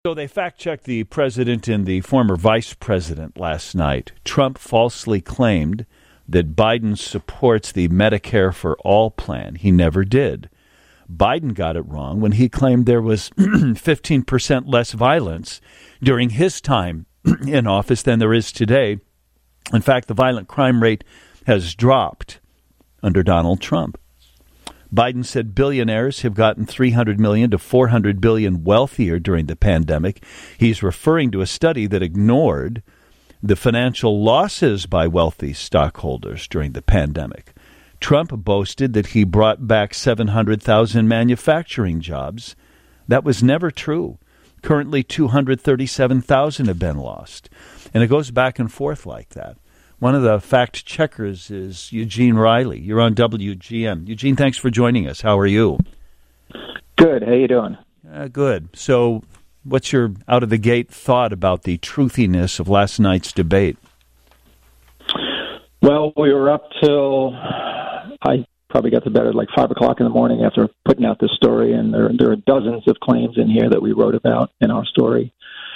So they fact-checked the president and the former vice president last night. Trump falsely claimed that Biden supports the Medicare for All plan. He never did. Biden got it wrong when he claimed there was 15% less violence during his time in office than there is today. In fact, the violent crime rate has dropped under Donald Trump. Biden said billionaires have gotten $300 million to $400 billion wealthier during the pandemic. He's referring to a study that ignored the financial losses by wealthy stockholders during the pandemic. Trump boasted that he brought back 700,000 manufacturing jobs. That was never true. Currently, 237,000 have been lost. And it goes back and forth like that. One of the fact checkers is Eugene Riley. You're on WGN. Eugene, thanks for joining us. How are you? Good. How you doing? Good. So what's your out-of-the-gate thought about the truthiness of last night's debate? Well, we were up till I probably got to bed at like 5 o'clock in the morning after putting out this story, and there are dozens of claims in here that we wrote about in our story.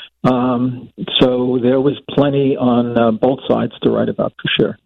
So there was plenty on both sides to write about, for sure.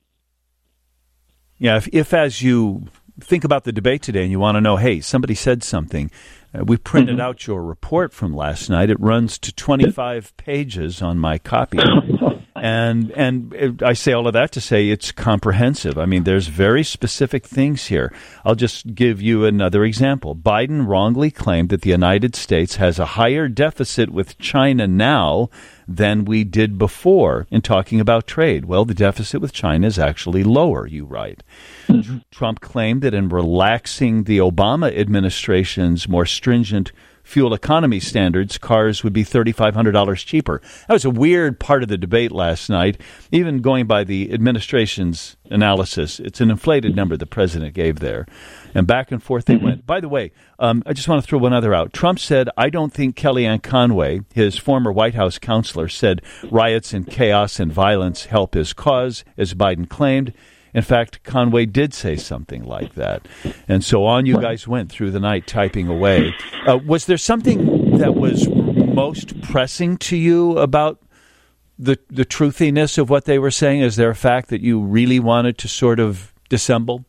Yeah, if as you think about the debate today and you want to know, hey, somebody said something, we printed out your report from last night. It runs to 25 pages on my copy. And I say all of that to say it's comprehensive. I mean, there's very specific things here. I'll just give you another example. Biden wrongly claimed that the United States has a higher deficit with China now than we did before in talking about trade. Well, the deficit with China is actually lower, you write. Trump claimed that in relaxing the Obama administration's more stringent fuel economy standards, cars would be $3,500 cheaper. That was a weird part of the debate last night. Even going by the administration's analysis, it's an inflated number the president gave there. And back and forth they went. By the way, I just want to throw one other out. Trump said, I don't think Kellyanne Conway, his former White House counselor, said riots and chaos and violence help his cause, as Biden claimed. In fact, Conway did say something like that. And so on you guys went through the night typing away. Was there something that was most pressing to you about the truthiness of what they were saying? Is there a fact that you really wanted to sort of dissemble?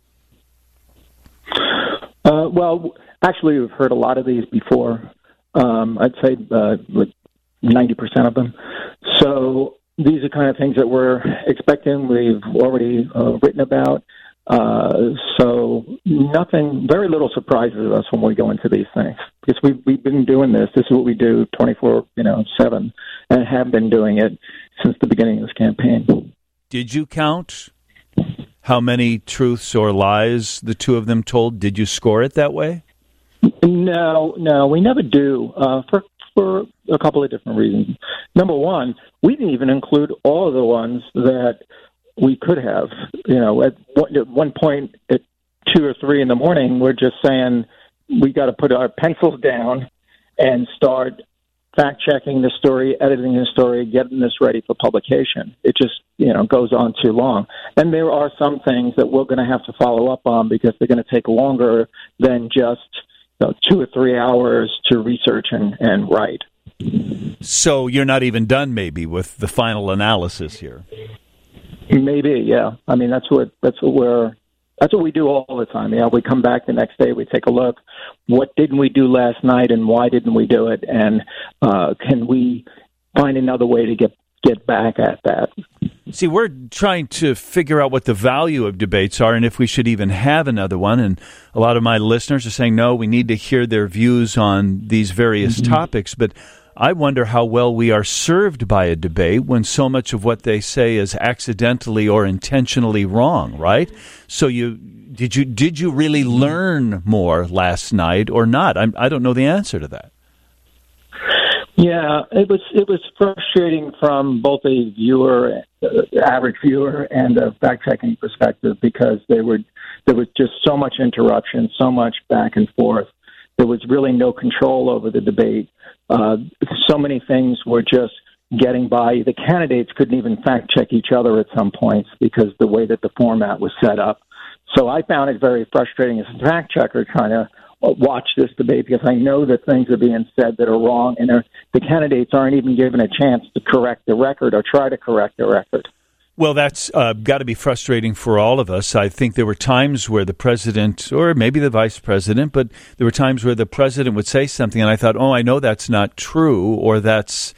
Well, actually, we've heard a lot of these before. I'd say like 90% of them. So these are kind of things that we're expecting. We've already written about. So nothing, very little surprises us when we go into these things, because we've been doing this. This is what we do 24/7, and have been doing it since the beginning of this campaign. Did you count how many truths or lies the two of them told? Did you score it that way? No, we never do. For a couple of different reasons. Number one, we didn't even include all of the ones that we could have. At one point at 2 or 3 in the morning, we're just saying we got to put our pencils down and start fact-checking the story, editing the story, getting this ready for publication. It just, goes on too long. And there are some things that we're going to have to follow up on because they're going to take longer than just 2 or 3 hours to research and write. So you're not even done, maybe, with the final analysis here. Maybe, yeah. I mean, that's what we do all the time. Yeah, we come back the next day, we take a look. What didn't we do last night, and why didn't we do it? And can we find another way to get back at that? See, we're trying to figure out what the value of debates are and if we should even have another one. And a lot of my listeners are saying, no, we need to hear their views on these various topics. But I wonder how well we are served by a debate when so much of what they say is accidentally or intentionally wrong, right? So did you really learn more last night or not? I don't know the answer to that. Yeah, it was frustrating from both a average viewer, and a fact-checking perspective, because there was just so much interruption, so much back and forth. There was really no control over the debate. So many things were just getting by. The candidates couldn't even fact-check each other at some points because the way that the format was set up. So I found it very frustrating as a fact-checker trying to watch this debate because I know that things are being said that are wrong, and the candidates aren't even given a chance to correct the record or try to correct the record. Well, that's got to be frustrating for all of us. I think there were times where the president, or maybe the vice president, but there were times where the president would say something, and I thought, I know that's not true, or that's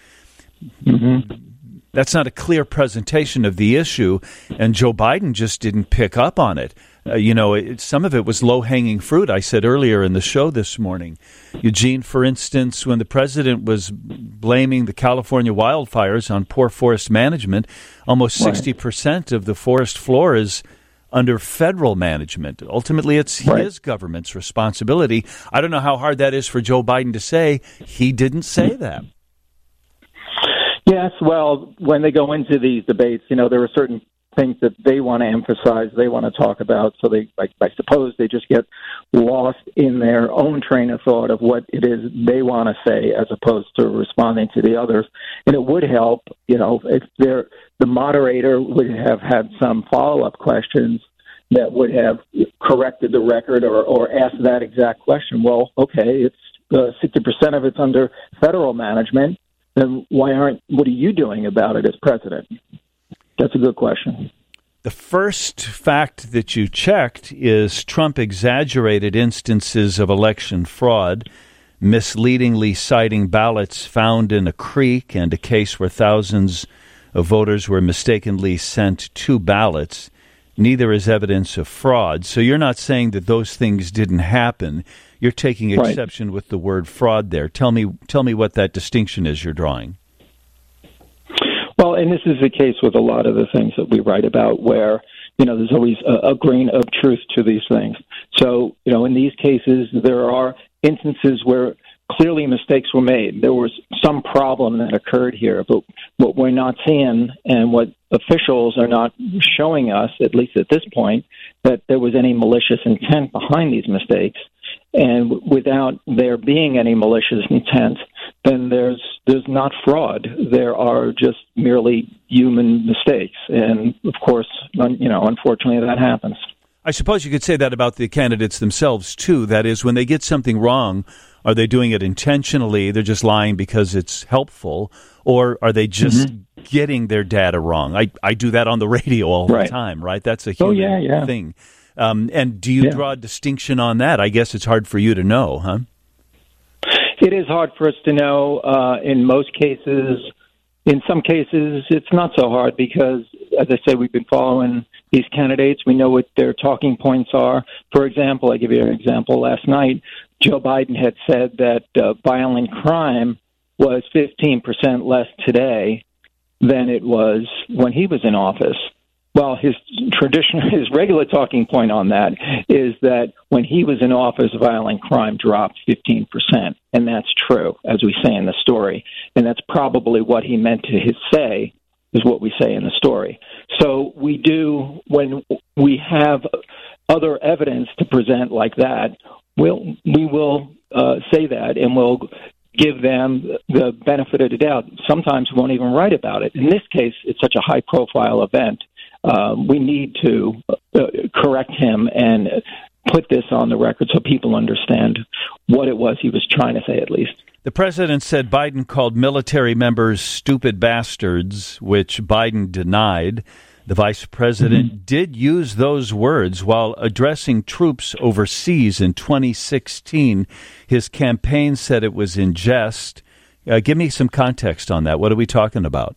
not a clear presentation of the issue, and Joe Biden just didn't pick up on it. Some of it was low-hanging fruit. I said earlier in the show this morning, Eugene, for instance, when the president was blaming the California wildfires on poor forest management, almost 60% of the forest floor is under federal management. Ultimately, it's his government's responsibility. I don't know how hard that is for Joe Biden to say. He didn't say that. Yes, well, when they go into these debates, there are certain things that they want to emphasize, they want to talk about, so I suppose they just get lost in their own train of thought of what it is they want to say as opposed to responding to the others. And it would help, if the moderator would have had some follow-up questions that would have corrected the record or asked that exact question. Well, okay, it's 60% of it's under federal management, then what are you doing about it as president? That's a good question. The first fact that you checked is Trump exaggerated instances of election fraud, misleadingly citing ballots found in a creek and a case where thousands of voters were mistakenly sent 2 ballots. Neither is evidence of fraud. So you're not saying that those things didn't happen. You're taking exception with the word fraud there. Tell me what that distinction is you're drawing. Well, and this is the case with a lot of the things that we write about where, there's always a grain of truth to these things. So, in these cases, there are instances where clearly mistakes were made. There was some problem that occurred here, but what we're not seeing and what officials are not showing us, at least at this point, that there was any malicious intent behind these mistakes. And without there being any malicious intent, then there's not fraud. There are just merely human mistakes. And, of course, unfortunately, that happens. I suppose you could say that about the candidates themselves, too. That is, when they get something wrong, are they doing it intentionally? They're just lying because it's helpful. Or are they just getting their data wrong? I do that on the radio all the time, right? That's a human thing. And do you draw a distinction on that? I guess it's hard for you to know, huh? It is hard for us to know in most cases. In some cases, it's not so hard because, as I said, we've been following these candidates. We know what their talking points are. For example, I give you an example. Last night, Joe Biden had said that violent crime was 15% less today than it was when he was in office. Well, his regular talking point on that is that when he was in office, violent crime dropped 15%. And that's true, as we say in the story. And that's probably what he meant to say, is what we say in the story. So we do, when we have other evidence to present like that, we will say that, and we'll give them the benefit of the doubt. Sometimes we won't even write about it. In this case, it's such a high-profile event. We need to correct him and put this on the record so people understand what it was he was trying to say, at least. The president said Biden called military members stupid bastards, which Biden denied. The vice president did use those words while addressing troops overseas in 2016. His campaign said it was in jest. Give me some context on that. What are we talking about?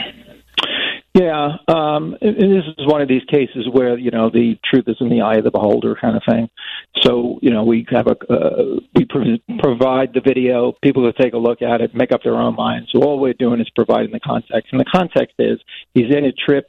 Yeah, and this is one of these cases where, the truth is in the eye of the beholder kind of thing. So, we have we provide the video, people will take a look at it, make up their own minds. So all we're doing is providing the context. And the context is he's in a trip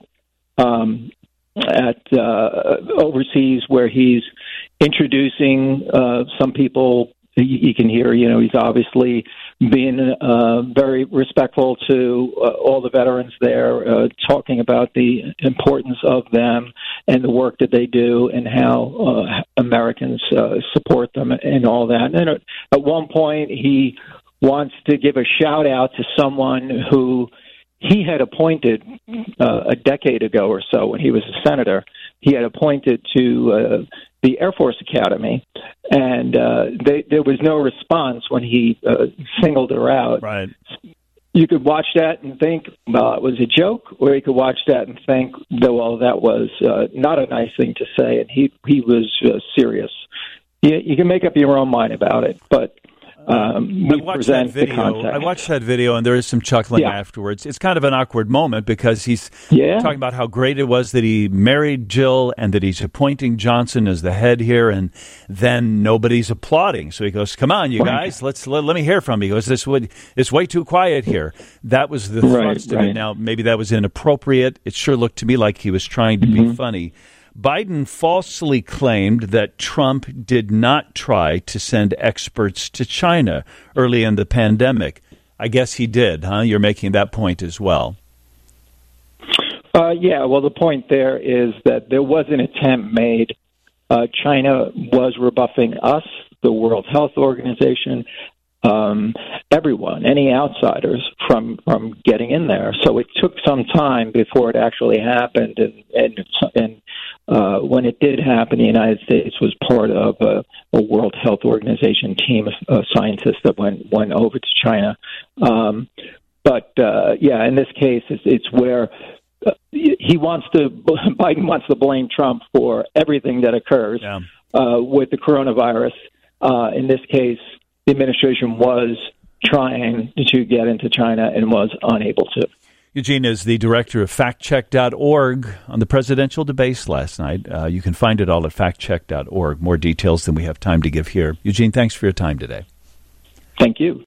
at overseas where he's introducing some people. You can hear, he's obviously being very respectful to all the veterans there, talking about the importance of them and the work that they do and how Americans support them and all that. And at one point, he wants to give a shout-out to someone who he had appointed a decade ago or so, when he was a senator, he had appointed to the Air Force Academy, and there was no response when he singled her out. Right. You could watch that and think, well, it was a joke, or you could watch that and think, well, that was not a nice thing to say, and he was serious. You can make up your own mind about it, but we present the context. I watched that video, and there is some chuckling afterwards. It's kind of an awkward moment because he's talking about how great it was that he married Jill and that he's appointing Johnson as the head here, and then nobody's applauding. So he goes, "Come on, you guys, let me hear from you." He goes, "It's way too quiet here." That was the thrust of it. Now, maybe that was inappropriate. It sure looked to me like he was trying to be funny. Biden falsely claimed that Trump did not try to send experts to China early in the pandemic. I guess he did, huh? You're making that point as well. Yeah, well, the point there is that there was an attempt made. China was rebuffing us, the World Health Organization, everyone, any outsiders from getting in there. So it took some time before it actually happened, and when it did happen, the United States was part of a World Health Organization team of scientists that went over to China. But in this case, it's where Biden wants to blame Trump for everything that occurs with the coronavirus. In this case, the administration was trying to get into China and was unable to. Eugene is the director of factcheck.org on the presidential debates last night. You can find it all at factcheck.org. More details than we have time to give here. Eugene, thanks for your time today. Thank you.